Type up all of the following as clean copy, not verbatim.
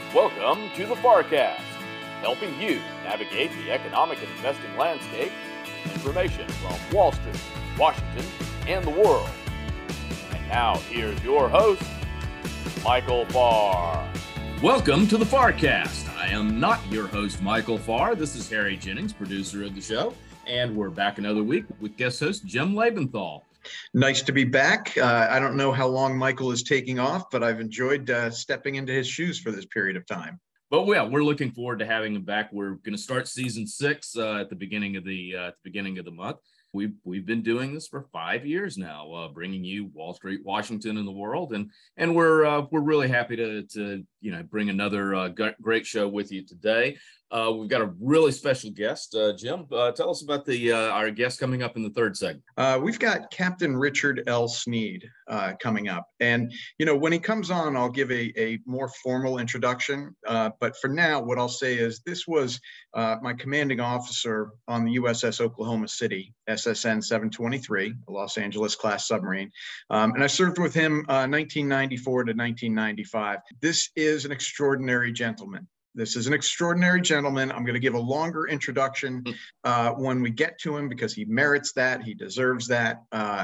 Welcome to the FARcast, helping you navigate the economic and investing landscape with information from Wall Street, Washington, and the world. And now, here's your host, Michael Farr. Welcome to the FARcast. I am not your host, Michael Farr. This is Harry Jennings, producer of the show, and we're back another week with guest host Jim Lebenthal. Nice to be back. I don't know how long Michael is taking off, but I've enjoyed stepping into his shoes for this period of time. But we're looking forward to having him back. We're going to start season 6 at the beginning of the month. We've been doing this for 5 years now, bringing you Wall Street, Washington, and the world, and we're really happy to bring another great show with you today. We've got a really special guest, Jim. Tell us about our guest coming up in the third segment. We've got Captain Richard L. Sneed coming up, and when he comes on, I'll give a more formal introduction. But for now, what I'll say is this was my commanding officer on the USS Oklahoma City, SSN 723, a Los Angeles class submarine, and I served with him 1994 to 1995. This is an extraordinary gentleman. This is an extraordinary gentleman. I'm going to give a longer introduction when we get to him because he merits that. He deserves that.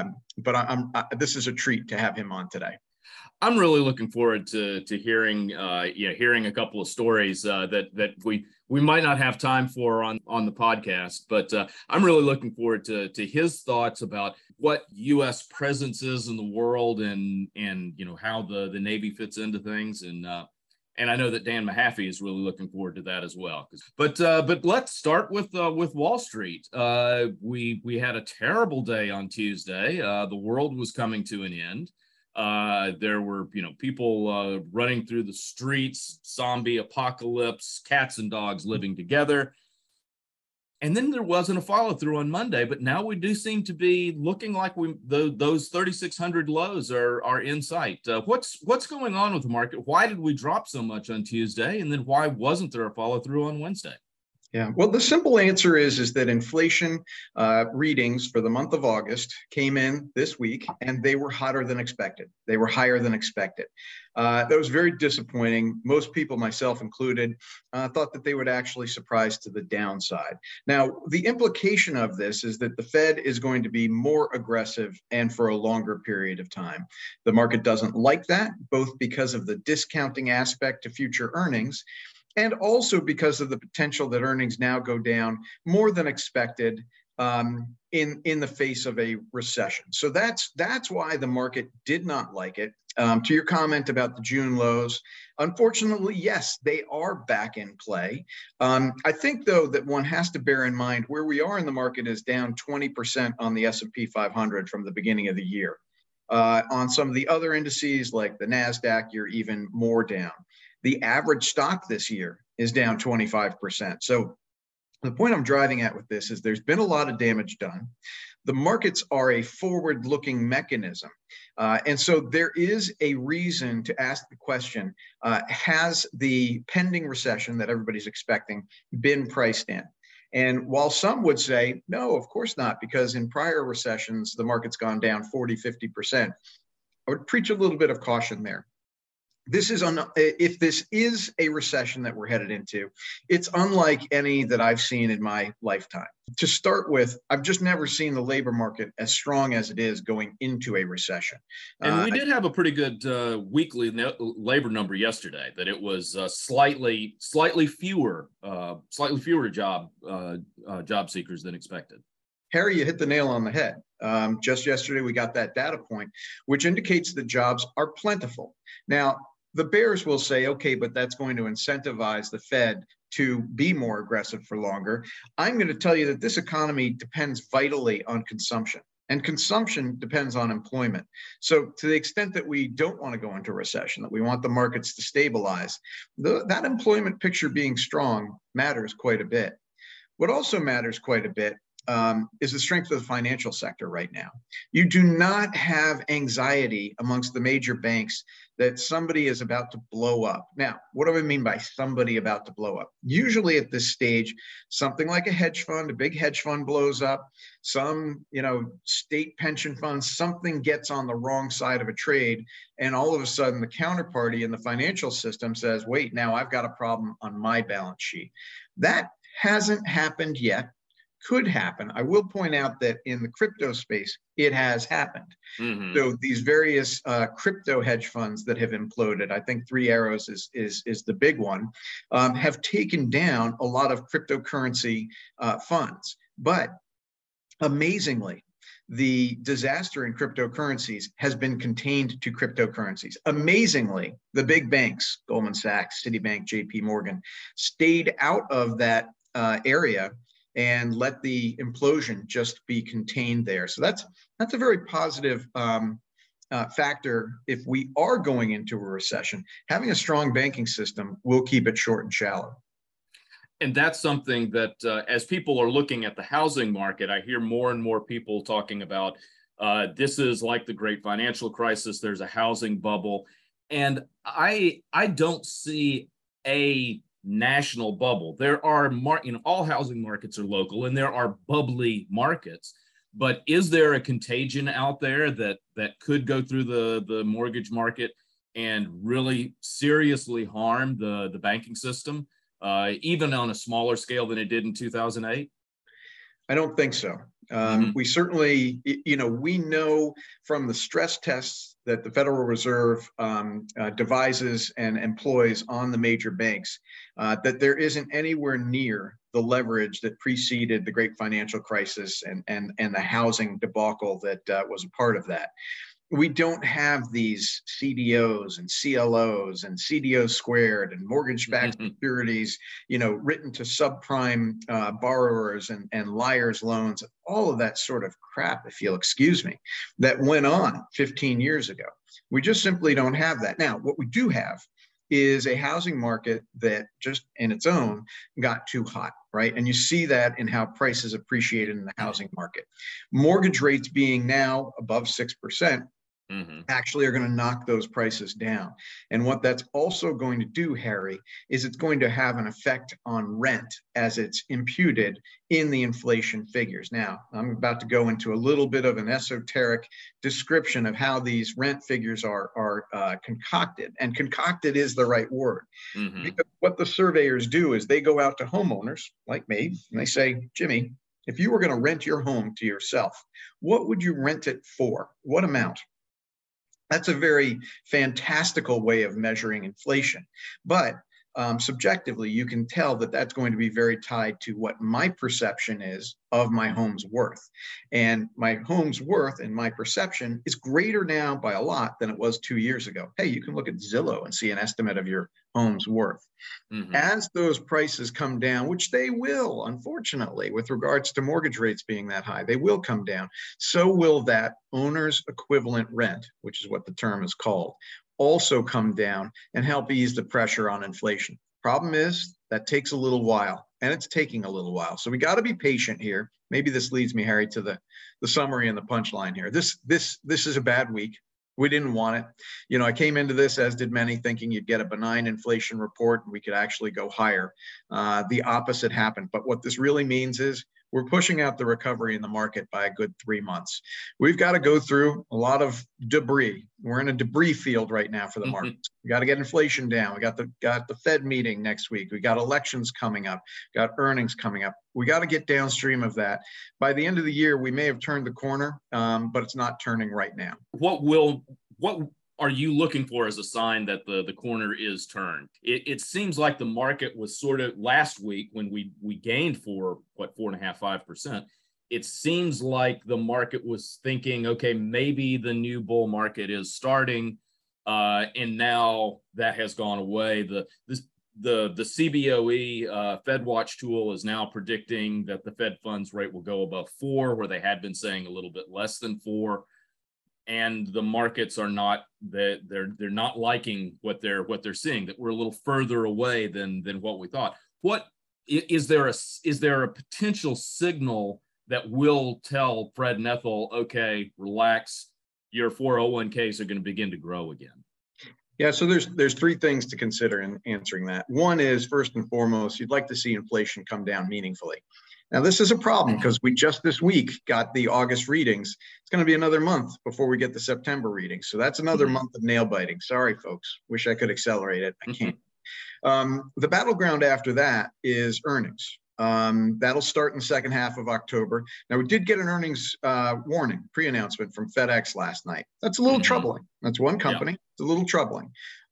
But this is a treat to have him on today. I'm really looking forward to hearing a couple of stories that we might not have time for on the podcast, but I'm really looking forward to his thoughts about what U.S. presence is in the world and how the Navy fits into things. And I know that Dan Mahaffey is really looking forward to that as well. But let's start with Wall Street. We had a terrible day on Tuesday. The world was coming to an end. There were people running through the streets, zombie apocalypse, cats and dogs living together. And then there wasn't a follow-through on Monday, but now we do seem to be looking like those 3,600 lows are in sight. What's going on with the market? Why did we drop so much on Tuesday? And then why wasn't there a follow-through on Wednesday? Yeah, well, the simple answer is that inflation readings for the month of August came in this week, and they were hotter than expected. They were higher than expected. That was very disappointing. Most people, myself included, thought that they would actually surprise to the downside. Now, the implication of this is that the Fed is going to be more aggressive and for a longer period of time. The market doesn't like that, both because of the discounting aspect to future earnings, and also because of the potential that earnings now go down more than expected in the face of a recession. So that's why the market did not like it. To your comment about the June lows, unfortunately, yes, they are back in play. I think, though, that one has to bear in mind where we are in the market is down 20% on the S&P 500 from the beginning of the year. On some of the other indices like the NASDAQ, you're even more down. The average stock this year is down 25%. So the point I'm driving at with this is there's been a lot of damage done. The markets are a forward-looking mechanism. And so there is a reason to ask the question, has the pending recession that everybody's expecting been priced in? And while some would say, no, of course not, because in prior recessions, the market's gone down 40, 50%, I would preach a little bit of caution there. If this is a recession that we're headed into, it's unlike any that I've seen in my lifetime. To start with, I've just never seen the labor market as strong as it is going into a recession. And we did have a pretty good weekly labor number yesterday. That it was slightly fewer job seekers than expected. Harry, you hit the nail on the head. Just yesterday, we got that data point, which indicates that jobs are plentiful. Now, the bears will say, okay, but that's going to incentivize the Fed to be more aggressive for longer. I'm going to tell you that this economy depends vitally on consumption, and consumption depends on employment. So to the extent that we don't want to go into recession, that we want the markets to stabilize, that employment picture being strong matters quite a bit. What also matters quite a bit is the strength of the financial sector right now. You do not have anxiety amongst the major banks that somebody is about to blow up. Now, what do I mean by somebody about to blow up? Usually at this stage, something like a hedge fund, a big hedge fund blows up, some, state pension funds, something gets on the wrong side of a trade, and all of a sudden the counterparty in the financial system says, wait, now I've got a problem on my balance sheet. That hasn't happened yet. Could happen. I will point out that in the crypto space, it has happened. Mm-hmm. So these various crypto hedge funds that have imploded, I think Three Arrows is the big one, have taken down a lot of cryptocurrency funds. But amazingly, the disaster in cryptocurrencies has been contained to cryptocurrencies. Amazingly, the big banks, Goldman Sachs, Citibank, JP Morgan, stayed out of that area and let the implosion just be contained there. So that's a very positive factor. If we are going into a recession, having a strong banking system will keep it short and shallow. And that's something that as people are looking at the housing market, I hear more and more people talking about this is like the great financial crisis. There's a housing bubble. And I don't see a national bubble. There are, all housing markets are local and there are bubbly markets, but is there a contagion out there that could go through the mortgage market and really seriously harm the banking system, even on a smaller scale than it did in 2008? I don't think so. We certainly, we know from the stress tests that the Federal Reserve devises and employs on the major banks that there isn't anywhere near the leverage that preceded the great financial crisis and the housing debacle that was a part of that. We don't have these CDOs and CLOs and CDO squared and mortgage-backed securities, written to subprime borrowers and liars loans, all of that sort of crap, if you'll excuse me, that went on 15 years ago. We just simply don't have that. Now, what we do have is a housing market that just in its own got too hot, right? And you see that in how prices appreciated in the housing market. Mortgage rates being now above 6%, actually are going to knock those prices down. And what that's also going to do, Harry, is it's going to have an effect on rent as it's imputed in the inflation figures. Now, I'm about to go into a little bit of an esoteric description of how these rent figures are concocted. And concocted is the right word. Because what the surveyors do is they go out to homeowners like me, and they say, Jimmy, if you were going to rent your home to yourself, what would you rent it for? What amount? That's a very fantastical way of measuring inflation. But subjectively, you can tell that that's going to be very tied to what my perception is of my home's worth. And my home's worth and my perception is greater now by a lot than it was 2 years ago. Hey, you can look at Zillow and see an estimate of your home's worth. As those prices come down, which they will, unfortunately, with regards to mortgage rates being that high, they will come down. So will that owner's equivalent rent, which is what the term is called, also come down and help ease the pressure on inflation. Problem is that takes a little while, and it's taking a little while. So we got to be patient here. Maybe this leads me, Harry, to the summary and the punchline here. This is a bad week. We didn't want it. I came into this, as did many, thinking you'd get a benign inflation report and we could actually go higher. The opposite happened. But what this really means is we're pushing out the recovery in the market by a good 3 months. We've got to go through a lot of debris. We're in a debris field right now for the markets. We got to get inflation down. We got the Fed meeting next week. We got elections coming up, got earnings coming up. We got to get downstream of that. By the end of the year, we may have turned the corner, but it's not turning right now. What are you looking for as a sign that the corner is turned? It seems like the market was sort of last week when we gained 4.5%, 5%. It seems like the market was thinking, okay, maybe the new bull market is starting, and now that has gone away. The CBOE FedWatch tool is now predicting that the Fed funds rate will go above 4, where they had been saying a little bit less than 4. And the markets are not that they're not liking what they're seeing, that we're a little further away than what we thought. What is there a potential signal that will tell Fred and Ethel, okay, relax, your 401ks are going to begin to grow again? Yeah, so there's three things to consider in answering that. One is, first and foremost, you'd like to see inflation come down meaningfully. Now, this is a problem because we just this week got the August readings. It's going to be another month before we get the September readings. So that's another month of nail biting. Sorry, folks. Wish I could accelerate it. I can't. The battleground after that is earnings. That'll start in the second half of October. Now, we did get an earnings warning, pre-announcement from FedEx last night. That's a little troubling. That's one company. Yeah. It's a little troubling.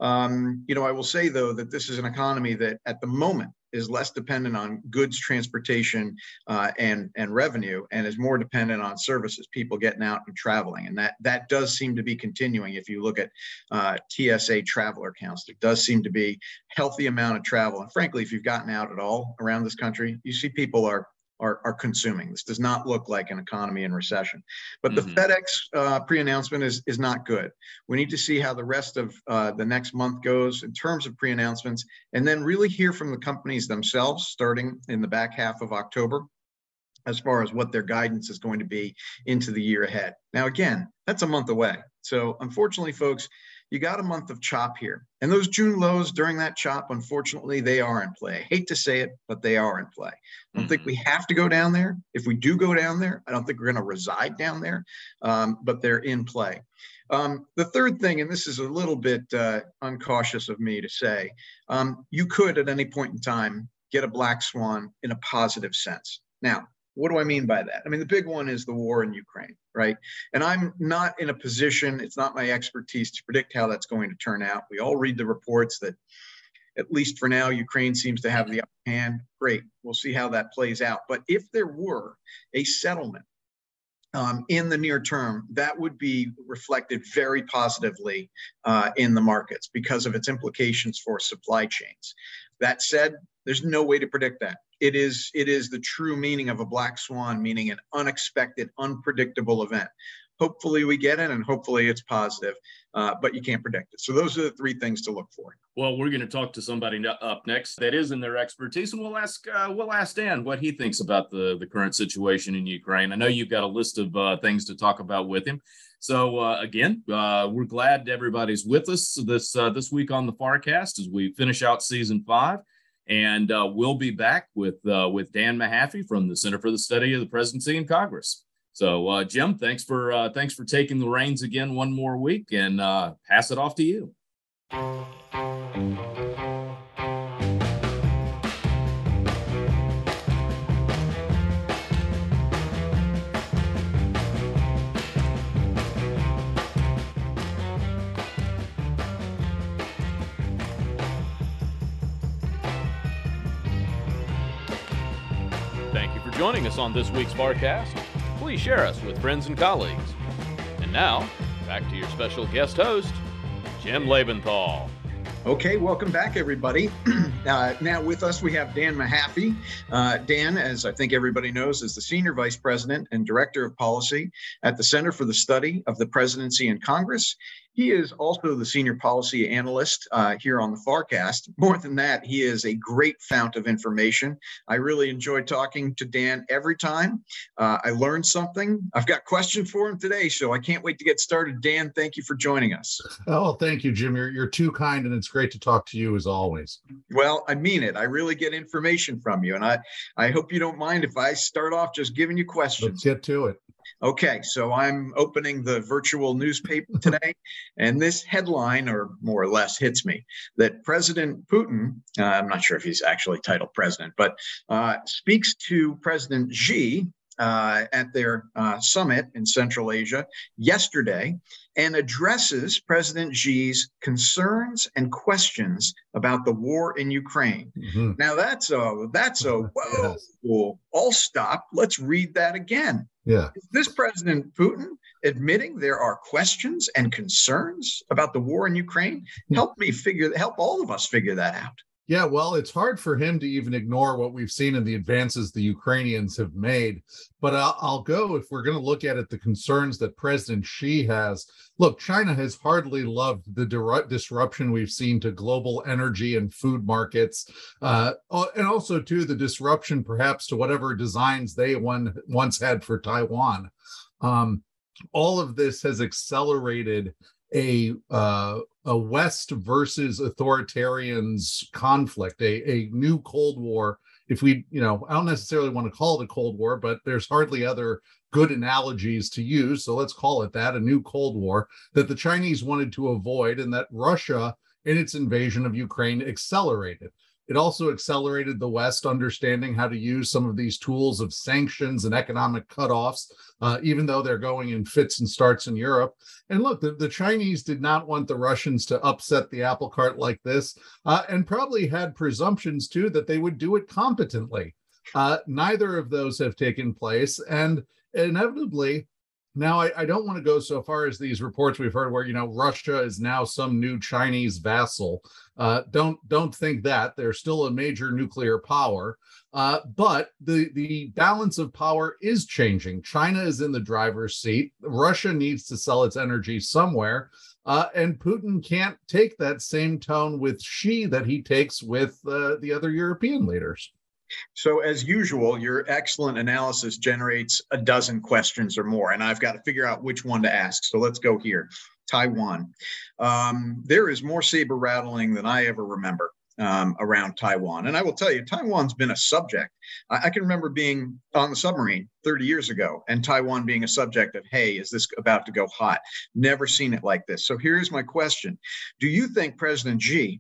I will say, though, that this is an economy that at the moment is less dependent on goods transportation and revenue, and is more dependent on services, people getting out and traveling. And that does seem to be continuing. If you look at TSA traveler counts, there does seem to be a healthy amount of travel. And frankly, if you've gotten out at all around this country, you see people are consuming. This does not look like an economy in recession. But the FedEx pre-announcement is not good. We need to see how the rest of the next month goes in terms of pre-announcements, and then really hear from the companies themselves starting in the back half of October as far as what their guidance is going to be into the year ahead. Now, again, that's a month away. So unfortunately, folks, you got a month of chop here. And those June lows during that chop, unfortunately, they are in play. I hate to say it, but they are in play. I don't think we have to go down there. If we do go down there, I don't think we're going to reside down there, but they're in play. The third thing, and this is a little bit uncautious of me to say, you could at any point in time get a black swan in a positive sense. Now, what do I mean by that? I mean, the big one is the war in Ukraine, right? And I'm not in a position, it's not my expertise to predict how that's going to turn out. We all read the reports that, at least for now, Ukraine seems to have the upper hand. Great, we'll see how that plays out. But if there were a settlement in the near term, that would be reflected very positively in the markets because of its implications for supply chains. That said, there's no way to predict that. It is the true meaning of a black swan, meaning an unexpected, unpredictable event. Hopefully we get it, and hopefully it's positive, but you can't predict it. So those are the three things to look for. Well, we're going to talk to somebody up next that is in their expertise, and we'll ask Dan what he thinks about the current situation in Ukraine. I know you've got a list of things to talk about with him. So again, we're glad everybody's with us this week on the FarCast as we finish out season 5. And we'll be back with Dan Mahaffey from the Center for the Study of the Presidency and Congress. So, Jim, thanks for taking the reins again one more week, and pass it off to you. Thank you for joining us on this week's FarCast. Please share us with friends and colleagues. And now, back to your special guest host, Jim Lebenthal. Okay, welcome back, everybody. Now with us, we have Dan Mahaffey. Dan, as I think everybody knows, is the Senior Vice President and Director of Policy at the Center for the Study of the Presidency and Congress. He is also the Senior Policy Analyst here on the FarCast. More than that, he is a great fount of information. I really enjoy talking to Dan every time. I learned something. I've got questions for him today, so I can't wait to get started. Dan, thank you for joining us. Oh, thank you, Jim. You're too kind, and it's great to talk to you as always. Well, I mean it. I really get information from you, and I hope you don't mind if I start off just giving you questions. Let's get to it. Okay, so I'm opening the virtual newspaper today, and this headline, or more or less, hits me that President Putin, I'm not sure if he's actually titled president, but speaks to President Xi at their summit in Central Asia yesterday and addresses President Xi's concerns and questions about the war in Ukraine. Mm-hmm. Now that's a whoa, yes. Cool. I'll stop. Let's read that again. Yeah. Is this President Putin admitting there are questions and concerns about the war in Ukraine? Help all of us figure that out. Yeah, well, it's hard for him to even ignore what we've seen in the advances the Ukrainians have made. But I'll go, if we're going to look at it, the concerns that President Xi has. Look, China has hardly loved the disruption we've seen to global energy and food markets, and also, too, the disruption perhaps to whatever designs they once had for Taiwan. All of this has accelerated a West versus authoritarians conflict, a new Cold War. If we, I don't necessarily want to call it a Cold War, but there's hardly other good analogies to use. So let's call it that, a new Cold War that the Chinese wanted to avoid, and that Russia, in its invasion of Ukraine, accelerated. It also accelerated the West understanding how to use some of these tools of sanctions and economic cutoffs, even though they're going in fits and starts in Europe. And look, the Chinese did not want the Russians to upset the apple cart like this, and probably had presumptions, too, that they would do it competently. Neither of those have taken place. And inevitably, now, I don't want to go so far as these reports we've heard where, Russia is now some new Chinese vassal. Don't think that. They're still a major nuclear power. But the balance of power is changing. China is in the driver's seat. Russia needs to sell its energy somewhere. And Putin can't take that same tone with Xi that he takes with the other European leaders. So, as usual, your excellent analysis generates a dozen questions or more, and I've got to figure out which one to ask. So let's go here. Taiwan. There is more saber rattling than I ever remember around Taiwan. And I will tell you, Taiwan's been a subject. I can remember being on the submarine 30 years ago and Taiwan being a subject of, hey, is this about to go hot? Never seen it like this. So here's my question. Do you think President Xi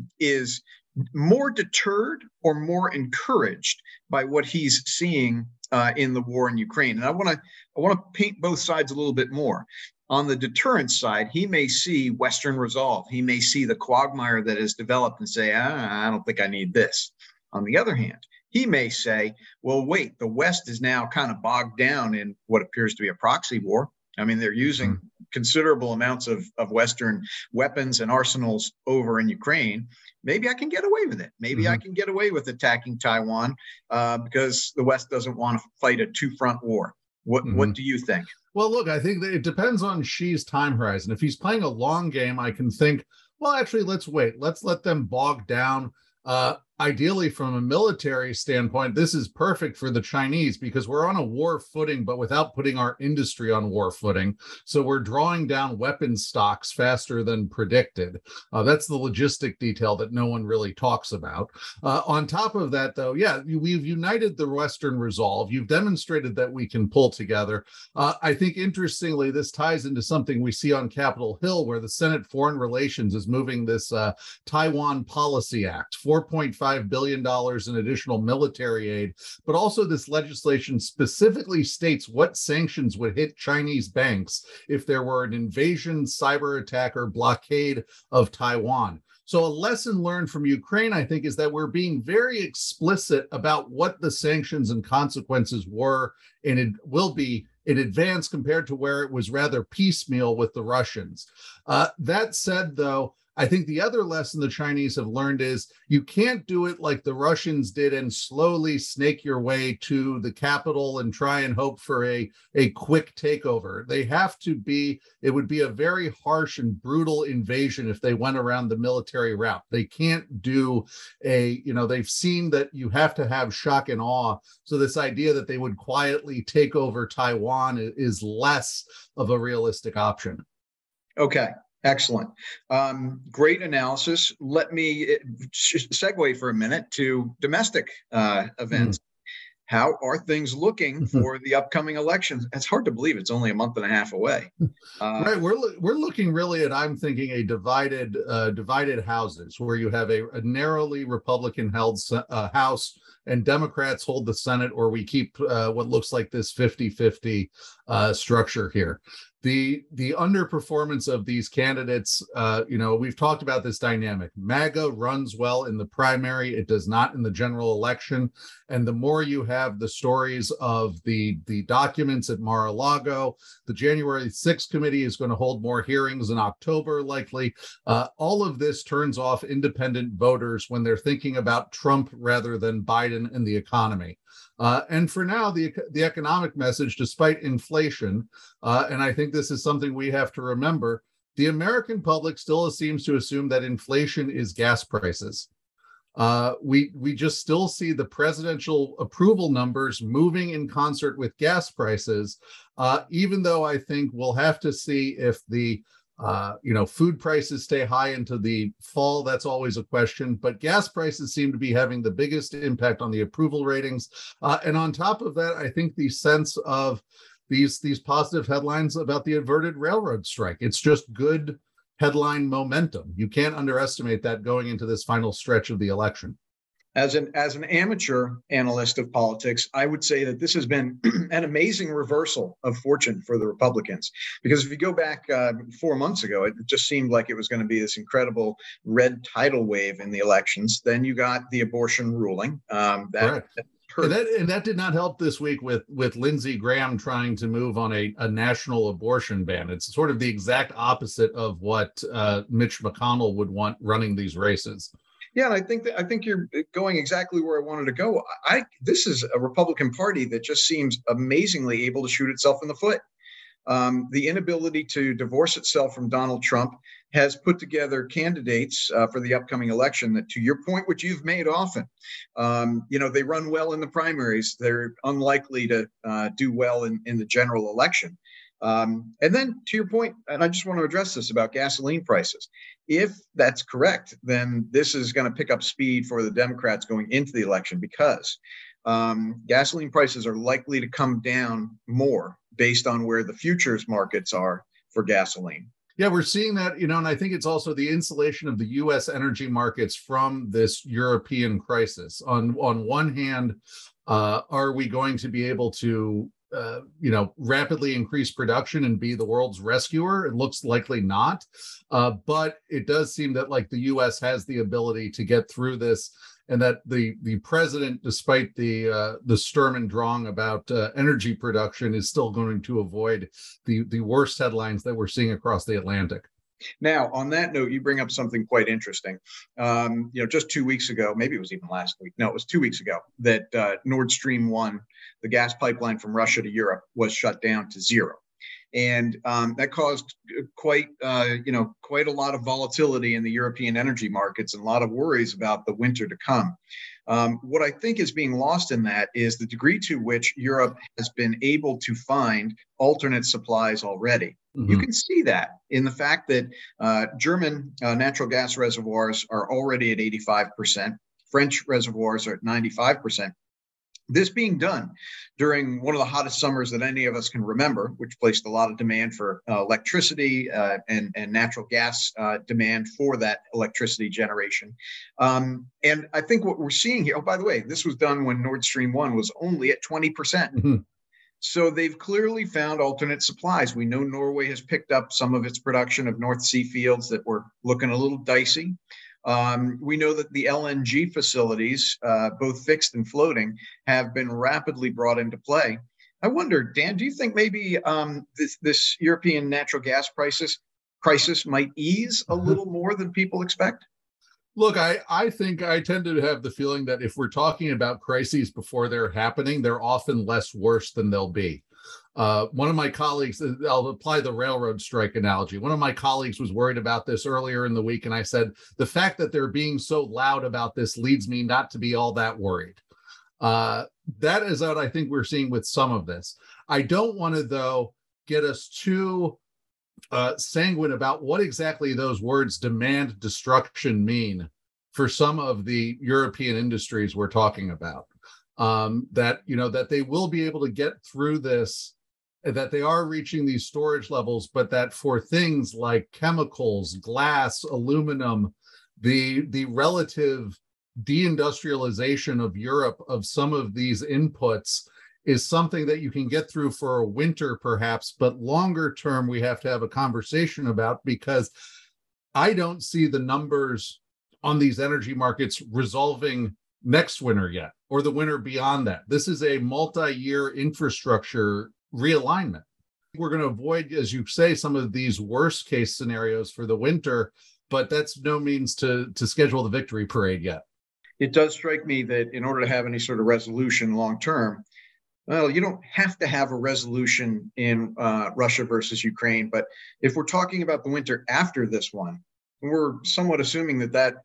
is more deterred or more encouraged by what he's seeing in the war in Ukraine? And I want to paint both sides a little bit more. On the deterrence side, he may see Western resolve. He may see the quagmire that has developed and say, I don't think I need this. On the other hand, he may say, well, wait, the West is now kind of bogged down in what appears to be a proxy war. I mean, they're using considerable amounts of Western weapons and arsenals over in Ukraine. Maybe I can get away with it. Maybe I can get away with attacking Taiwan because the West doesn't want to fight a two-front war. What do you think? Well, look, I think that it depends on Xi's time horizon. If he's playing a long game, I can think, well, actually, let's wait. Let's let them bog down. Ideally, from a military standpoint, this is perfect for the Chinese because we're on a war footing, but without putting our industry on war footing. So we're drawing down weapons stocks faster than predicted. That's the logistic detail that no one really talks about. On top of that, though, yeah, we've united the Western resolve. You've demonstrated that we can pull together. I think, interestingly, this ties into something we see on Capitol Hill, where the Senate Foreign Relations is moving this Taiwan Policy Act, $4.5 billion in additional military aid, but also this legislation specifically states what sanctions would hit Chinese banks if there were an invasion, cyber attack, or blockade of Taiwan. So a lesson learned from Ukraine, I think, is that we're being very explicit about what the sanctions and consequences were, and it will be in advance compared to where it was rather piecemeal with the Russians. That said, though, I think the other lesson the Chinese have learned is you can't do it like the Russians did and slowly snake your way to the capital and try and hope for a quick takeover. They have to be, it would be a very harsh and brutal invasion if they went around the military route. They can't do they've seen that you have to have shock and awe. So this idea that they would quietly take over Taiwan is less of a realistic option. Okay. Excellent. Great analysis. Let me segue for a minute to domestic events. How are things looking for the upcoming elections? It's hard to believe it's only a month and a half away. Right. We're looking really at, I'm thinking, a divided houses where you have a narrowly Republican held House and Democrats hold the Senate, or we keep what looks like this 50-50 structure here. the underperformance of these candidates, we've talked about this dynamic. MAGA runs well in the primary, it does not in the general election. And the more you have the stories of the documents at Mar-a-Lago, the January 6th committee is going to hold more hearings in October, likely. All of this turns off independent voters when they're thinking about Trump rather than Biden and the economy. And for now, the economic message, despite inflation, and I think this is something we have to remember, the American public still seems to assume that inflation is gas prices. We just still see the presidential approval numbers moving in concert with gas prices, even though I think we'll have to see if the food prices stay high into the fall. That's always a question, but gas prices seem to be having the biggest impact on the approval ratings. And on top of that, I think the sense of these positive headlines about the averted railroad strike, it's just good headline momentum. You can't underestimate that going into this final stretch of the election. As an amateur analyst of politics, I would say that this has been an amazing reversal of fortune for the Republicans. Because if you go back 4 months ago, it just seemed like it was going to be this incredible red tidal wave in the elections. Then you got the abortion ruling. And that did not help this week with Lindsey Graham trying to move on a national abortion ban. It's sort of the exact opposite of what Mitch McConnell would want running these races. Yeah, and I think you're going exactly where I wanted to go. This is a Republican Party that just seems amazingly able to shoot itself in the foot. The inability to divorce itself from Donald Trump has put together candidates for the upcoming election that, to your point, which you've made often, they run well in the primaries. They're unlikely to do well in the general election. And then to your point, and I just want to address this about gasoline prices. If that's correct, then this is going to pick up speed for the Democrats going into the election, because gasoline prices are likely to come down more based on where the futures markets are for gasoline. Yeah, we're seeing that, and I think it's also the insulation of the U.S. energy markets from this European crisis. On one hand, are we going to be able to rapidly increase production and be the world's rescuer? It looks likely not. But it does seem that the U.S. has the ability to get through this, and that the president, despite the Sturm und Drang about energy production, is still going to avoid the worst headlines that we're seeing across the Atlantic. Now, on that note, you bring up something quite interesting. Just 2 weeks ago, maybe it was even last week. No, it was 2 weeks ago that Nord Stream 1, the gas pipeline from Russia to Europe, was shut down to zero. And that caused quite a lot of volatility in the European energy markets and a lot of worries about the winter to come. What I think is being lost in that is the degree to which Europe has been able to find alternate supplies already. Mm-hmm. You can see that in the fact that German natural gas reservoirs are already at 85%. French reservoirs are at 95%. This being done during one of the hottest summers that any of us can remember, which placed a lot of demand for electricity and natural gas demand for that electricity generation. And I think what we're seeing here, oh, by the way, this was done when Nord Stream 1 was only at 20%. Mm-hmm. So they've clearly found alternate supplies. We know Norway has picked up some of its production of North Sea fields that were looking a little dicey. We know that the LNG facilities, both fixed and floating, have been rapidly brought into play. I wonder, Dan, do you think maybe this European natural gas crisis might ease a little more than people expect? Look, I think I tend to have the feeling that if we're talking about crises before they're happening, they're often less worse than they'll be. One of my colleagues, I'll apply the railroad strike analogy. One of my colleagues was worried about this earlier in the week, and I said, the fact that they're being so loud about this leads me not to be all that worried. That is what I think we're seeing with some of this. I don't want to, though, get us too sanguine about what exactly those words demand destruction mean for some of the European industries we're talking about. That they will be able to get through this, that they are reaching these storage levels, but that for things like chemicals, glass, aluminum, the relative deindustrialization of Europe of some of these inputs is something that you can get through for a winter, perhaps, but longer term, we have to have a conversation about, because I don't see the numbers on these energy markets resolving next winter yet, or the winter beyond that. This is a multi-year infrastructure realignment. We're going to avoid, as you say, some of these worst case scenarios for the winter, but that's no means to schedule the victory parade yet. It does strike me that in order to have any sort of resolution long term, well, you don't have to have a resolution in Russia versus Ukraine. But if we're talking about the winter after this one, we're somewhat assuming that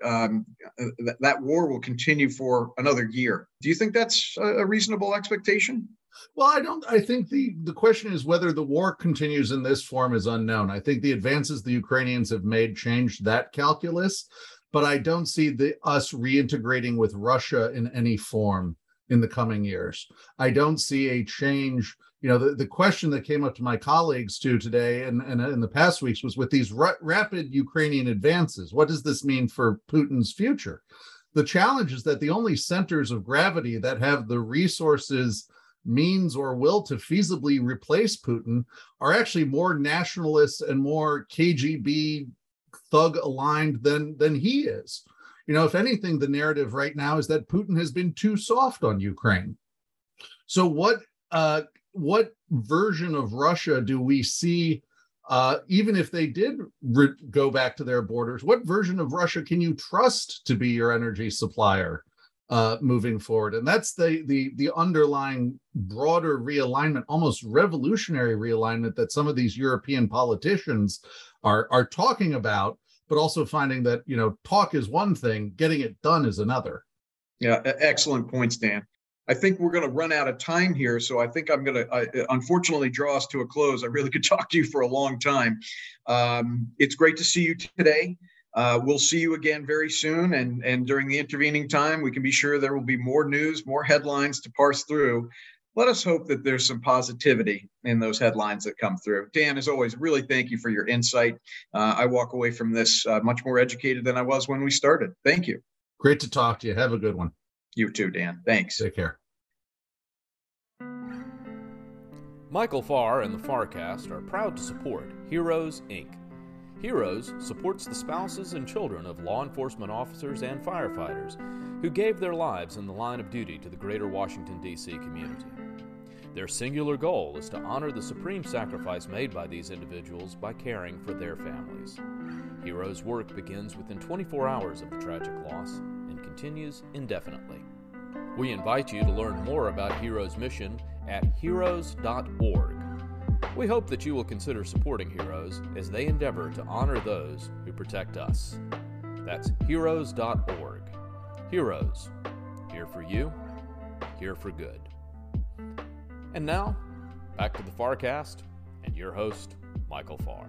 war will continue for another year. Do you think that's a reasonable expectation? Well, I think the question is whether the war continues in this form is unknown. I think the advances the Ukrainians have made changed that calculus, but I don't see us reintegrating with Russia in any form in the coming years. I don't see a change. The question that came up to my colleagues too today and in the past weeks was, with these rapid Ukrainian advances, what does this mean for Putin's future? The challenge is that the only centers of gravity that have the resources, means, or will to feasibly replace Putin are actually more nationalist and more KGB thug aligned than he is. If anything, the narrative right now is that Putin has been too soft on Ukraine. So what version of Russia do we see, even if they did go back to their borders? What version of Russia can you trust to be your energy supplier moving forward? And that's the underlying broader realignment, almost revolutionary realignment, that some of these European politicians are talking about, but also finding that, talk is one thing, getting it done is another. Yeah, excellent points, Dan. I think we're going to run out of time here, so I think I'm going to unfortunately draw us to a close. I really could talk to you for a long time. It's great to see you today. We'll see you again very soon, and during the intervening time, we can be sure there will be more news, more headlines to parse through. Let us hope that there's some positivity in those headlines that come through. Dan, as always, really thank you for your insight. I walk away from this much more educated than I was when we started. Thank you. Great to talk to you. Have a good one. You too, Dan. Thanks. Take care. Michael Farr and the Farrcast are proud to support Heroes, Inc. Heroes supports the spouses and children of law enforcement officers and firefighters who gave their lives in the line of duty to the greater Washington, D.C. community. Their singular goal is to honor the supreme sacrifice made by these individuals by caring for their families. Heroes' work begins within 24 hours of the tragic loss and continues indefinitely. We invite you to learn more about Heroes' mission at heroes.org. We hope that you will consider supporting Heroes as they endeavor to honor those who protect us. That's heroes.org. Heroes, here for you, here for good. And now, back to the Farrcast and your host, Michael Farr.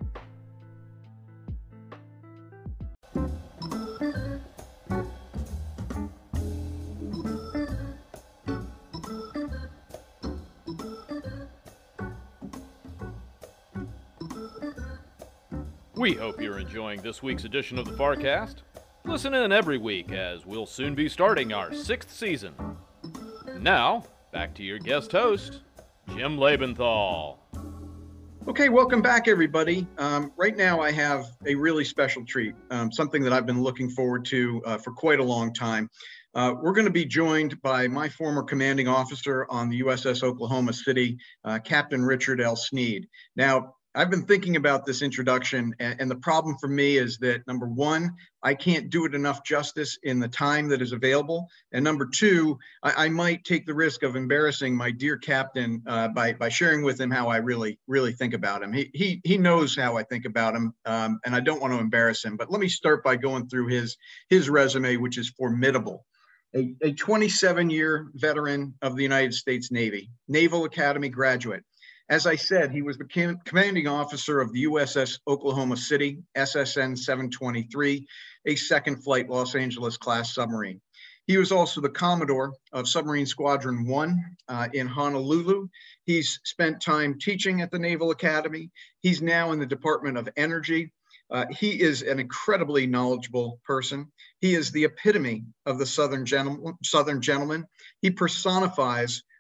We hope you're enjoying this week's edition of the Farrcast. Listen in every week as we'll soon be starting our 6th season. Now, back to your guest host, Jim Lebenthal. Okay, welcome back, everybody. Right now, I have a really special treat, something that I've been looking forward to for quite a long time. We're going to be joined by my former commanding officer on the USS Oklahoma City, Captain Richard L. Sneed. Now, I've been thinking about this introduction, and the problem for me is that, number one, I can't do it enough justice in the time that is available. And number two, I might take the risk of embarrassing my dear captain by sharing with him how I really think about him. He knows how I think about him, and I don't want to embarrass him. But let me start by going through his resume, which is formidable. A 27-year veteran of the United States Navy, Naval Academy graduate. As I said, he was the commanding officer of the USS Oklahoma City, SSN 723, a second flight Los Angeles class submarine. He was also the Commodore of Submarine Squadron 1 in Honolulu. He's spent time teaching at the Naval Academy. He's now in the Department of Energy. He is an incredibly knowledgeable person. He is the epitome of the Southern gentleman. He personifies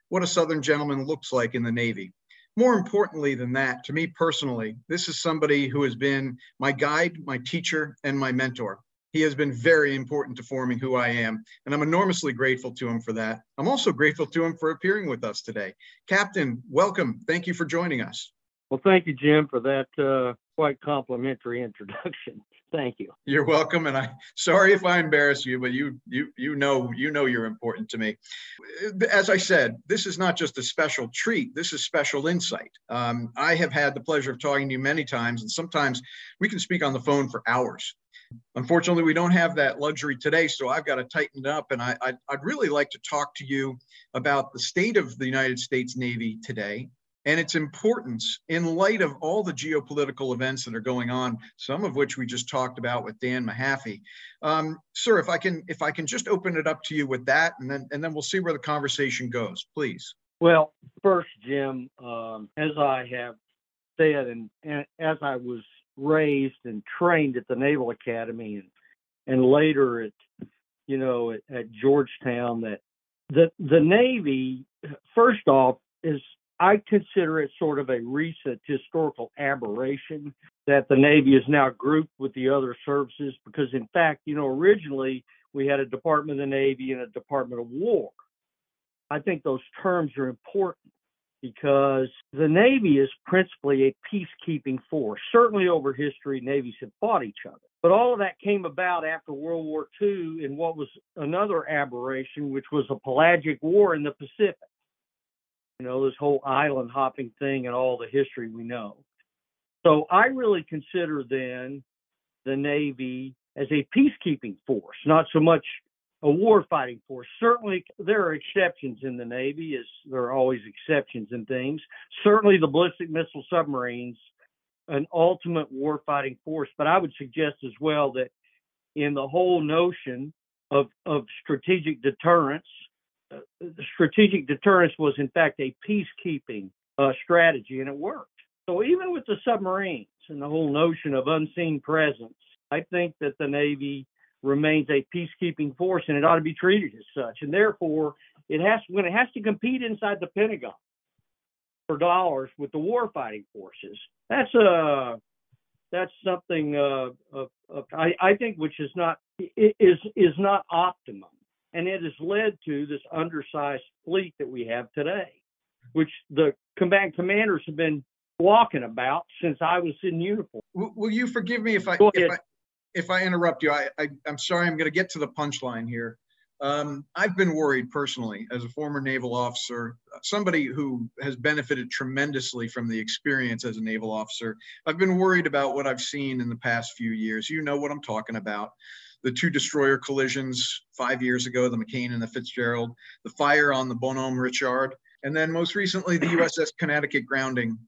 what a Southern gentleman looks like in the Navy. More importantly than that, to me personally, this is somebody who has been my guide, my teacher, and my mentor. He has been very important to forming who I am, and I'm enormously grateful to him for that. I'm also grateful to him for appearing with us today. Captain, welcome. Thank you for joining us. Well, thank you, Jim, for that quite complimentary introduction. Thank you. You're welcome, and I'm sorry if I embarrass you, but you know you're important to me. As I said, this is not just a special treat. This is special insight. I have had the pleasure of talking to you many times, and sometimes we can speak on the phone for hours. Unfortunately, we don't have that luxury today, so I've got to tighten it up, and I'd really like to talk to you about the state of the United States Navy today and its importance in light of all the geopolitical events that are going on, some of which we just talked about with Dan Mahaffey. Sir, if I can just open it up to you with that, and then we'll see where the conversation goes, please. Well, first, Jim, as I have said, and as I was raised and trained at the Naval Academy and later at Georgetown, that the Navy, first off, I consider it sort of a recent historical aberration that the Navy is now grouped with the other services because, in fact, originally we had a Department of the Navy and a Department of War. I think those terms are important because the Navy is principally a peacekeeping force. Certainly over history, navies have fought each other. But all of that came about after World War II in what was another aberration, which was a pelagic war in the Pacific. This whole island hopping thing and all the history we know. So I really consider then the Navy as a peacekeeping force, not so much a war-fighting force. Certainly there are exceptions in the Navy, as there are always exceptions in things. Certainly the ballistic missile submarines, an ultimate war-fighting force. But I would suggest as well that in the whole notion of strategic deterrence, strategic deterrence was in fact a peacekeeping strategy, and it worked. So even with the submarines and the whole notion of unseen presence, I think that the Navy remains a peacekeeping force, and it ought to be treated as such. And therefore, when it has to compete inside the Pentagon for dollars with the warfighting forces, that's something I think which is not optimum. And it has led to this undersized fleet that we have today, which the commanders have been walking about since I was in uniform. Will you forgive me if I interrupt you? I'm sorry. I'm going to get to the punchline here. I've been worried personally as a former naval officer, somebody who has benefited tremendously from the experience as a naval officer. I've been worried about what I've seen in the past few years. You know what I'm talking about. The two destroyer collisions 5 years ago, the McCain and the Fitzgerald, the fire on the Bonhomme Richard, and then most recently the USS Connecticut grounding.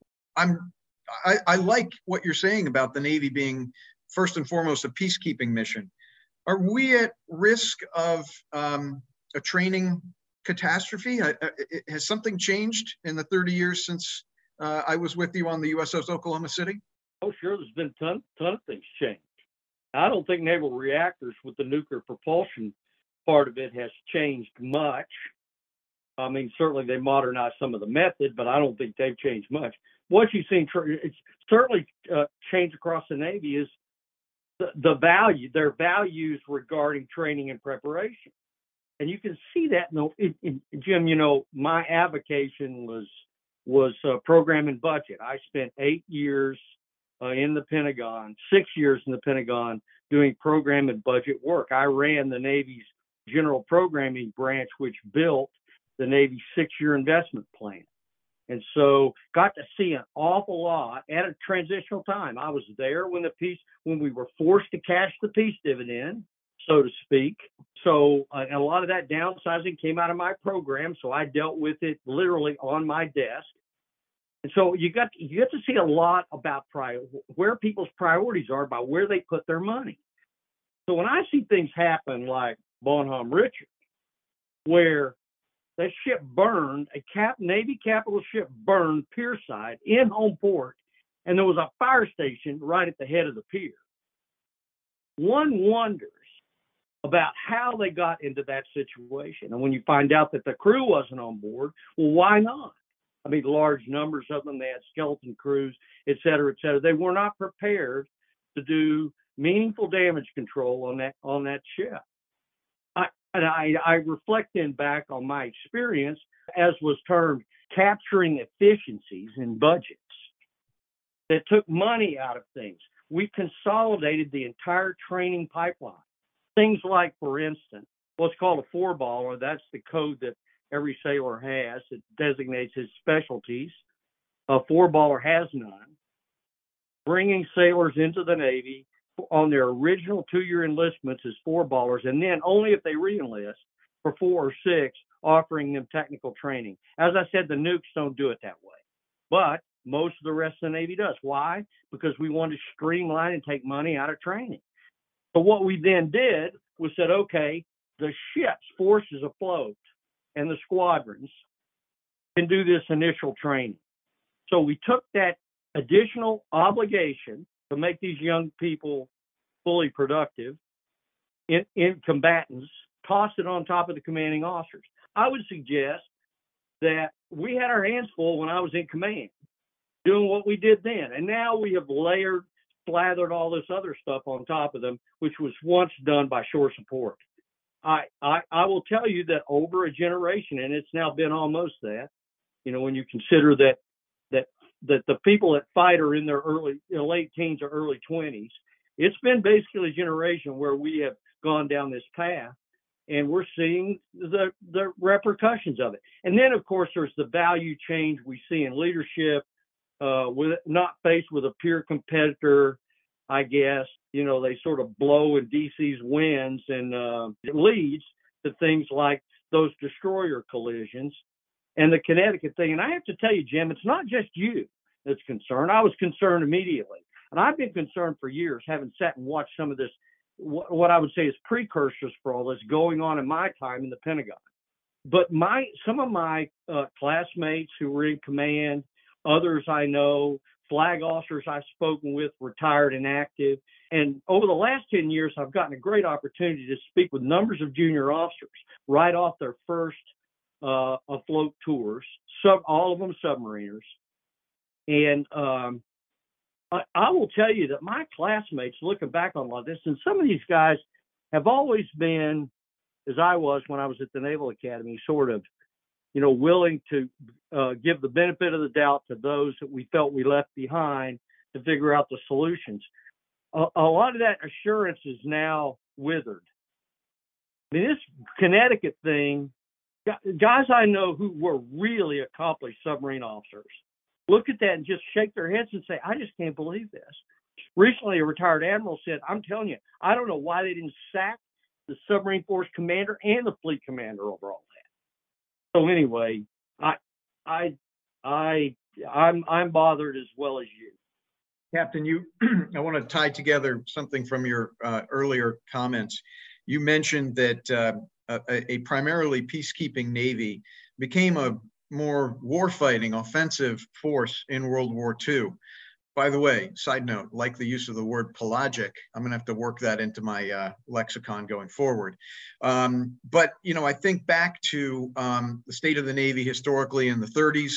I like what you're saying about the Navy being first and foremost a peacekeeping mission. Are we at risk of a training catastrophe? Has something changed in the 30 years since I was with you on the USS Oklahoma City? Oh, sure. There's been a ton of things changed. I don't think naval reactors with the nuclear propulsion part of it has changed much. I mean, certainly they modernized some of the method, but I don't think they've changed much. What you've seen, it's certainly change across the Navy is their values regarding training and preparation. And you can see that, Jim, my avocation was program and budget. I spent 8 years in the Pentagon, 6 years in the Pentagon doing program and budget work. I ran the Navy's General Programming Branch, which built the Navy's 6-year investment plan. And so got to see an awful lot at a transitional time. I was there when we were forced to cash the peace dividend, so to speak. So a lot of that downsizing came out of my program. So I dealt with it literally on my desk. And so you get to see a lot about where people's priorities are by where they put their money. So when I see things happen like Bonhomme Richard, where that ship burned, Navy capital ship burned pierside in home port, and there was a fire station right at the head of the pier. One wonders about how they got into that situation. And when you find out that the crew wasn't on board, well, why not? I mean, large numbers of them, they had skeleton crews, et cetera, et cetera. They were not prepared to do meaningful damage control on that ship. I reflect then back on my experience, as was termed, capturing efficiencies in budgets that took money out of things. We consolidated the entire training pipeline. Things like, for instance, what's called a four-baller. That's the code that every sailor has. It designates his specialties. A four-baller has none. Bringing sailors into the Navy on their original 2-year enlistments as four-ballers, and then only if they re-enlist for 4 or 6, offering them technical training. As I said, the nukes don't do it that way. But most of the rest of the Navy does. Why? Because we want to streamline and take money out of training. So what we then did was said, okay, the ships, forces afloat, and the squadrons can do this initial training. So we took that additional obligation to make these young people fully productive in combatants, tossed it on top of the commanding officers. I would suggest that we had our hands full when I was in command, doing what we did then. And now we have slathered all this other stuff on top of them, which was once done by shore support. I will tell you that over a generation, and it's now been almost that, when you consider that the people that fight are in their late teens or early 20s, it's been basically a generation where we have gone down this path, and we're seeing the repercussions of it. And then, of course, there's the value change we see in leadership, with not faced with a peer competitor. I guess, they sort of blow in DC's winds, and it leads to things like those destroyer collisions and the Connecticut thing. And I have to tell you, Jim, it's not just you that's concerned. I was concerned immediately. And I've been concerned for years, having sat and watched some of this, what I would say is precursors for all this going on in my time in the Pentagon. But some of my classmates who were in command, others I know, flag officers I've spoken with, retired and active. And over the last 10 years, I've gotten a great opportunity to speak with numbers of junior officers right off their first afloat tours, all of them submariners. And I will tell you that my classmates, looking back on a lot of this, and some of these guys have always been, as I was when I was at the Naval Academy, sort of, willing to give the benefit of the doubt to those that we felt we left behind to figure out the solutions. A lot of that assurance is now withered. I mean, this Connecticut thing, guys I know who were really accomplished submarine officers look at that and just shake their heads and say, I just can't believe this. Recently, a retired admiral said, I'm telling you, I don't know why they didn't sack the submarine force commander and the fleet commander over all that. So anyway, I'm bothered as well as you. Captain, I want to tie together something from your earlier comments. You mentioned that a primarily peacekeeping Navy became a more warfighting offensive force in World War II. By the way, side note, like the use of the word pelagic, I'm going to have to work that into my lexicon going forward. But, I think back to the state of the Navy historically in the 30s.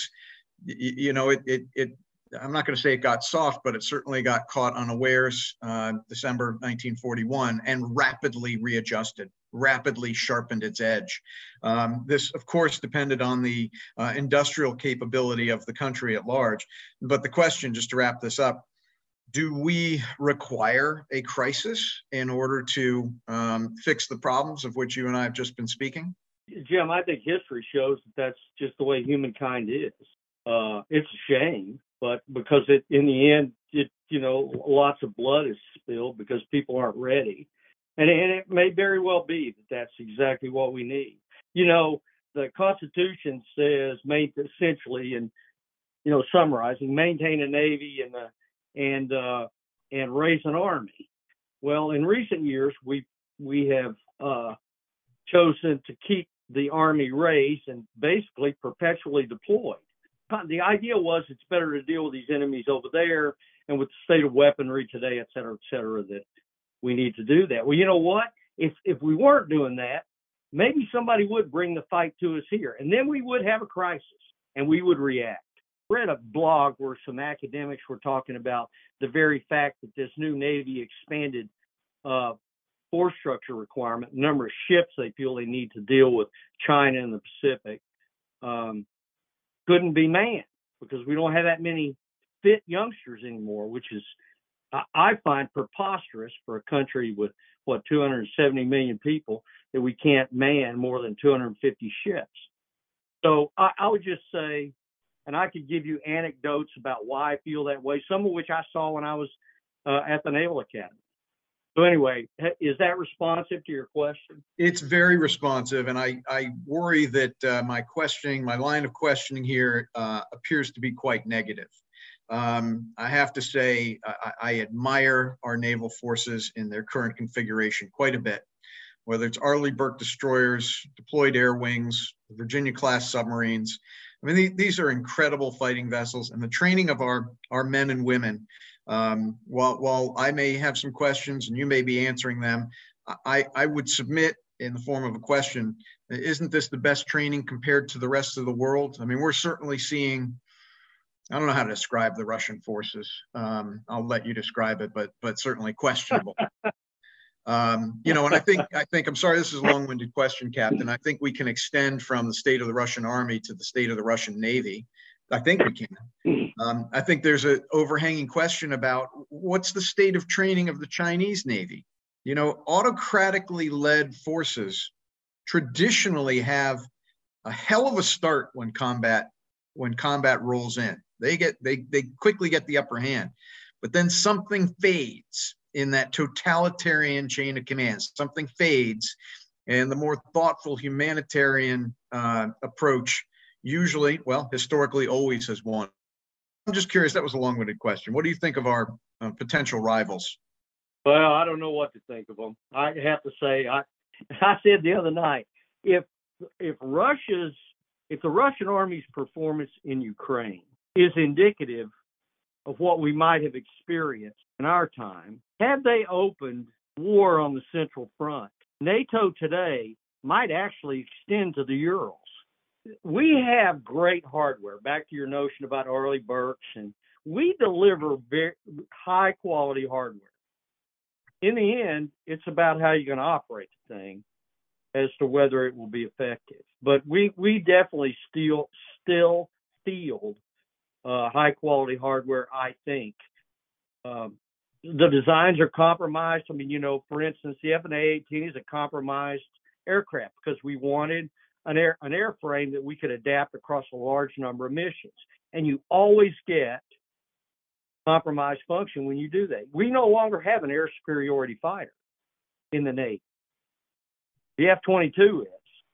I'm not going to say it got soft, but it certainly got caught unawares, December 1941, and rapidly readjusted, rapidly sharpened its edge. This, of course, depended on the industrial capability of the country at large. But the question, just to wrap this up, do we require a crisis in order to fix the problems of which you and I have just been speaking? Jim, I think history shows that that's just the way humankind is. It's a shame, but because in the end, lots of blood is spilled because people aren't ready. And it may very well be that that's exactly what we need. The Constitution says, essentially, and summarizing, maintain a Navy and raise an Army. Well, in recent years, we have chosen to keep the Army raised and basically perpetually deployed. The idea was it's better to deal with these enemies over there, and with the state of weaponry today, et cetera, that we need to do that. Well, you know what? if we weren't doing that, maybe somebody would bring the fight to us here, and then we would have a crisis, and we would react. I read a blog where some academics were talking about the very fact that this new Navy expanded force structure requirement, the number of ships they feel they need to deal with China and the Pacific, couldn't be manned because we don't have that many fit youngsters anymore, which is, I find, preposterous for a country with, 270 million people, that we can't man more than 250 ships. So I would just say, and I could give you anecdotes about why I feel that way, some of which I saw when I was at the Naval Academy. So anyway, is that responsive to your question? It's very responsive, and I worry that my line of questioning here appears to be quite negative. I have to say, I admire our naval forces in their current configuration quite a bit, whether it's Arleigh Burke destroyers, deployed air wings, Virginia-class submarines. I mean, these are incredible fighting vessels, and the training of our men and women, while I may have some questions and you may be answering them, I would submit in the form of a question, isn't this the best training compared to the rest of the world? I mean, we're certainly seeing, I don't know how to describe the Russian forces. I'll let you describe it, but certainly questionable. And I think I'm sorry, this is a long-winded question, Captain. I think we can extend from the state of the Russian Army to the state of the Russian Navy. I think we can. I think there's an overhanging question about what's the state of training of the Chinese Navy. Autocratically led forces traditionally have a hell of a start when combat rolls in. They quickly get the upper hand, but then something fades in that totalitarian chain of command. Something fades, and the more thoughtful humanitarian approach usually, historically always has won. I'm just curious, that was a long-winded question. What do you think of our potential rivals? Well, I don't know what to think of them. I have to say, I said the other night, if the Russian Army's performance in Ukraine is indicative of what we might have experienced in our time, had they opened war on the Central Front, NATO today might actually extend to the Urals. We have great hardware. Back to your notion about Arleigh Burke, and we deliver very high quality hardware. In the end, it's about how you're going to operate the thing as to whether it will be effective. But we definitely still field high quality hardware, I think. The designs are compromised. I mean, for instance, the F/A-18 is a compromised aircraft because we wanted an airframe that we could adapt across a large number of missions. And you always get compromised function when you do that. We no longer have an air superiority fighter in the Navy. The F-22 is,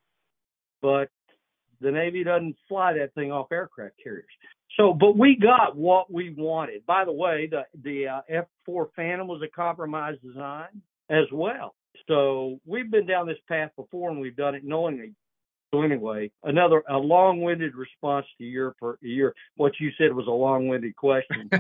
but the Navy doesn't fly that thing off aircraft carriers. So, but we got what we wanted. By the way, the F-4 Phantom was a compromised design as well. So we've been down this path before, and we've done it knowingly. So anyway, a long-winded response to your what you said was a long-winded question.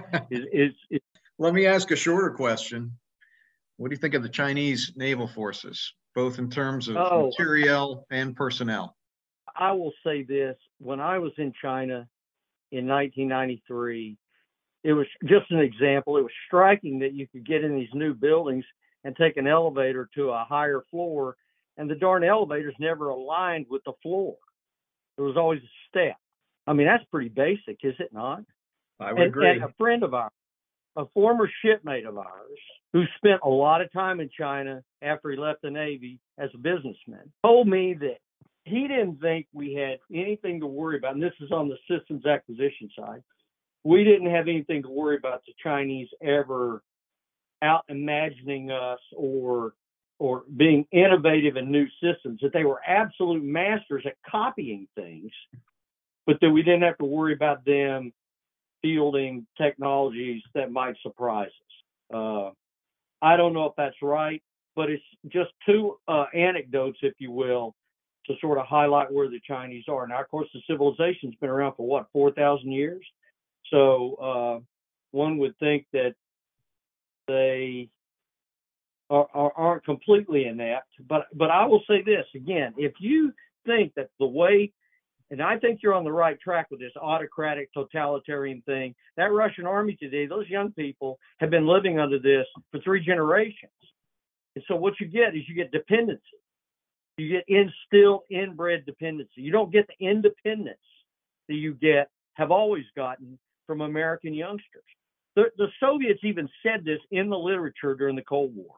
Let me ask a shorter question. What do you think of the Chinese naval forces, both in terms of materiel and personnel? I will say this. When I was in China in 1993, it was just an example. It was striking that you could get in these new buildings and take an elevator to a higher floor, and the darn elevators never aligned with the floor. There was always a step. I mean, that's pretty basic, is it not? I would agree. And a friend of ours, a former shipmate of ours, who spent a lot of time in China after he left the Navy as a businessman, told me that he didn't think we had anything to worry about, and this is on the systems acquisition side. We didn't have anything to worry about the Chinese ever out imagining us or being innovative in new systems, that they were absolute masters at copying things, but that we didn't have to worry about them fielding technologies that might surprise us. I don't know if that's right, but it's just two anecdotes, if you will, to sort of highlight where the Chinese are. Now, of course, the civilization's been around for 4,000 years? So one would think that they aren't completely inept. But I will say this again: if you think that the way, and I think you're on the right track with this autocratic, totalitarian thing, that Russian army today, those young people have been living under this for 3 generations. And so what you get is you get dependency. You get instilled, inbred dependency. You don't get the independence that you have always gotten from American youngsters. The Soviets even said this in the literature during the Cold War.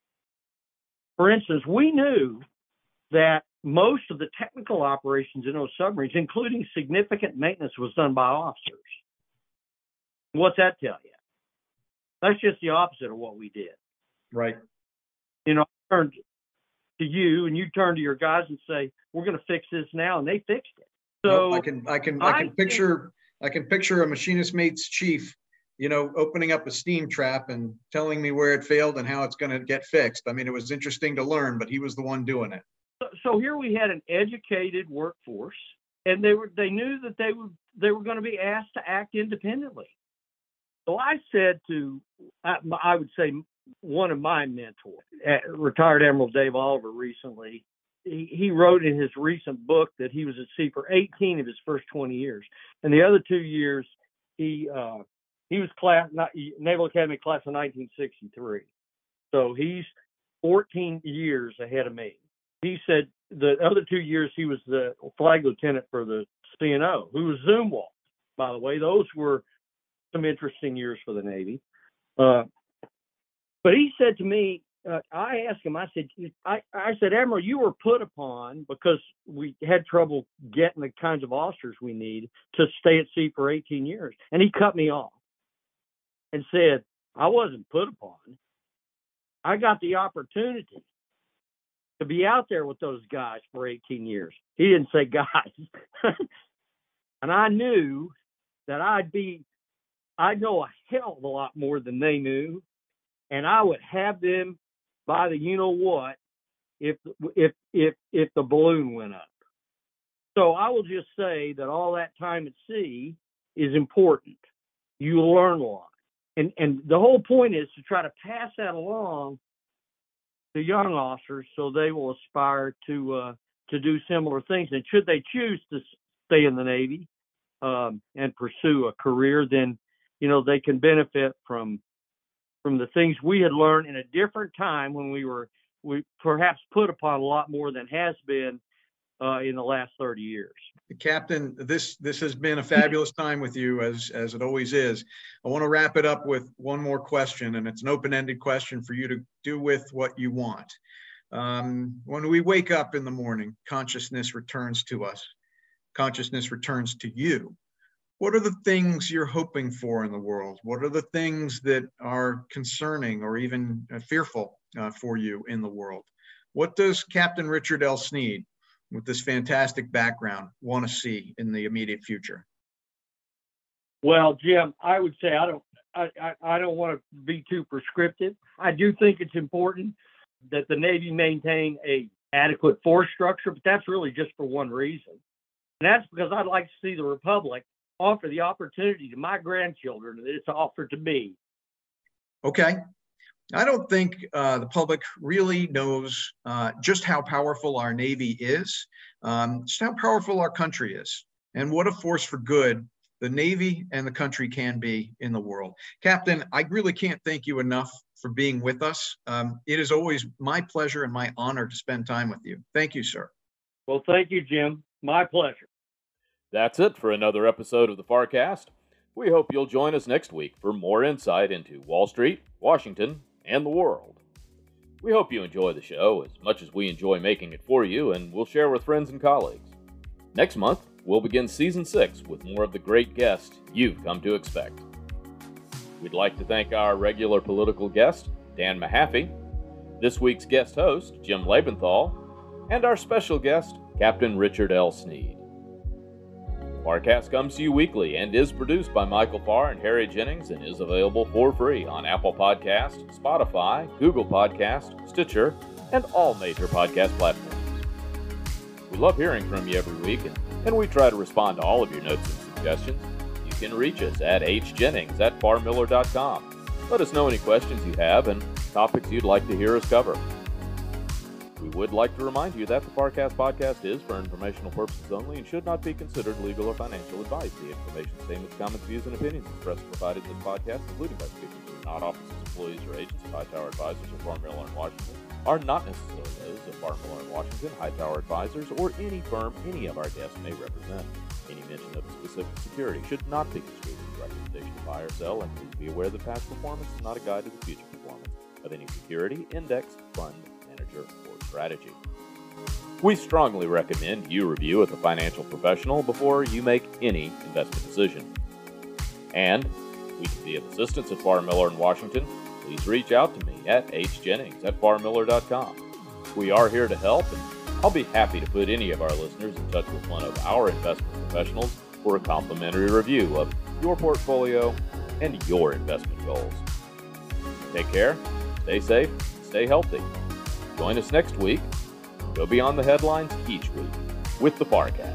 For instance, we knew that most of the technical operations in those submarines, including significant maintenance, was done by officers. What's that tell you? That's just the opposite of what we did. Right. You know, I turned to you and you turn to your guys and say, we're going to fix this now, and they fixed it. So I can picture a machinist mate's chief, you know, opening up a steam trap and telling me where it failed and how it's going to get fixed. I mean, it was interesting to learn, but he was the one doing it. So here we had an educated workforce, and they knew that they were going to be asked to act independently. So I said to, I would say, one of my mentors, retired Admiral Dave Oliver, recently, he wrote in his recent book that he was at sea for 18 of his first 20 years, and the other 2 years he was Naval Academy class of 1963. So he's 14 years ahead of me. He said the other 2 years he was the flag lieutenant for the CNO, who was Zumwalt, by the way. Those were some interesting years for the Navy. But he said to me, I asked him, I said, Admiral, you were put upon, because we had trouble getting the kinds of officers we need, to stay at sea for 18 years. And he cut me off and said, I wasn't put upon. I got the opportunity to be out there with those guys for 18 years. He didn't say guys. And I knew that I'd know a hell of a lot more than they knew. And I would have them by the you-know-what if the balloon went up. So I will just say that all that time at sea is important. You learn a lot. And the whole point is to try to pass that along to young officers so they will aspire to do similar things. And should they choose to stay in the Navy and pursue a career, then, you know, they can benefit from the things we had learned in a different time when we perhaps put upon a lot more than has been in the last 30 years. Captain, this has been a fabulous time with you, as it always is. I want to wrap it up with one more question, and it's an open-ended question for you to do with what you want. When we wake up in the morning, consciousness returns to us. Consciousness returns to you. What are the things you're hoping for in the world? What are the things that are concerning or even fearful for you in the world? What does Captain Richard L. Sneed, with this fantastic background, want to see in the immediate future? Well, Jim, I would say I don't want to be too prescriptive. I do think it's important that the Navy maintain a adequate force structure, but that's really just for one reason. And that's because I'd like to see the Republic offer the opportunity to my grandchildren that it's offered to me. Okay. I don't think the public really knows just how powerful our Navy is, just how powerful our country is, and what a force for good the Navy and the country can be in the world. Captain, I really can't thank you enough for being with us. It is always my pleasure and my honor to spend time with you. Thank you, sir. Well, thank you, Jim. My pleasure. That's it for another episode of the FarCast. We hope you'll join us next week for more insight into Wall Street, Washington, and the world. We hope you enjoy the show as much as we enjoy making it for you, and we'll share with friends and colleagues. Next month, we'll begin Season 6 with more of the great guests you've come to expect. We'd like to thank our regular political guest, Dan Mahaffey, this week's guest host, Jim Lebenthal, and our special guest, Captain Richard L. Sneed. FarCast comes to you weekly and is produced by Michael Farr and Harry Jennings and is available for free on Apple Podcasts, Spotify, Google Podcasts, Stitcher, and all major podcast platforms. We love hearing from you every week, and we try to respond to all of your notes and suggestions. You can reach us at hjennings@farmiller.com. Let us know any questions you have, and topics you'd like to hear us cover. We would like to remind you that the Parcast podcast is for informational purposes only and should not be considered legal or financial advice. The information, statements, comments, views, and opinions expressed and provided in this podcast, including by speakers who are not officers, employees, or agents of Hightower Advisors or Farr Miller & Washington, are not necessarily those of Farr Miller & Washington, Hightower Advisors, or any firm any of our guests may represent. Any mention of a specific security should not be construed as a recommendation to buy or sell, and please be aware that past performance is not a guide to the future performance of any security, index, fund, manager, or strategy. We strongly recommend you review with a financial professional before you make any investment decision. And we can be of assistance at Farr Miller & Washington. Please reach out to me at hjennings@farmiller.com. We are here to help, and I'll be happy to put any of our listeners in touch with one of our investment professionals for a complimentary review of your portfolio and your investment goals. Take care, stay safe, stay healthy. Join us next week. Go beyond the headlines each week with the Parcast.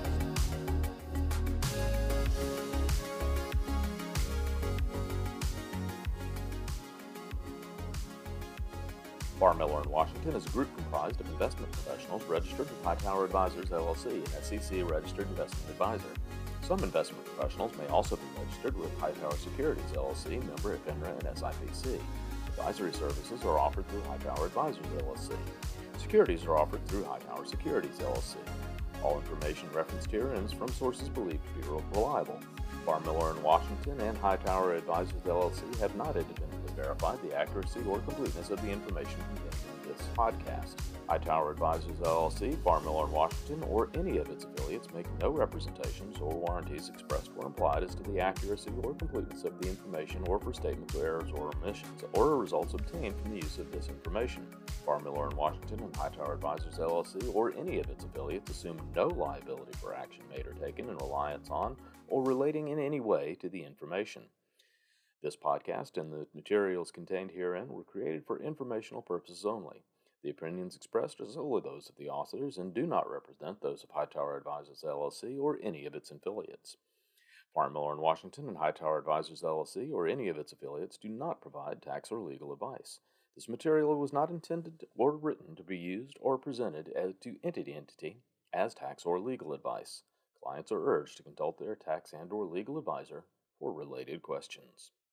Farr Miller & Washington is a group comprised of investment professionals registered with Hightower Advisors, LLC, an SEC-registered investment advisor. Some investment professionals may also be registered with Hightower Securities, LLC, member FINRA and SIPC. Advisory services are offered through Hightower Advisors, LLC. Securities are offered through Hightower Securities, LLC. All information referenced herein is from sources believed to be reliable. Farr Miller & Washington and Hightower Advisors, LLC have not independently verified the accuracy or completeness of the information contained in this podcast. Hightower Advisors, LLC, Farr Miller & Washington, or any of its affiliates make no representations or warranties expressed or implied as to the accuracy or completeness of the information or for statements, errors, or omissions, or results obtained from the use of this information. Farr Miller & Washington and Hightower Advisors, LLC, or any of its affiliates assume no liability for action made or taken in reliance on or relating in any way to the information. This podcast and the materials contained herein were created for informational purposes only. The opinions expressed are solely those of the authors and do not represent those of Hightower Advisors, LLC, or any of its affiliates. Farr Miller & Washington and Hightower Advisors, LLC, or any of its affiliates do not provide tax or legal advice. This material was not intended or written to be used or presented to entity as tax or legal advice. Clients are urged to consult their tax and/or legal advisor for related questions.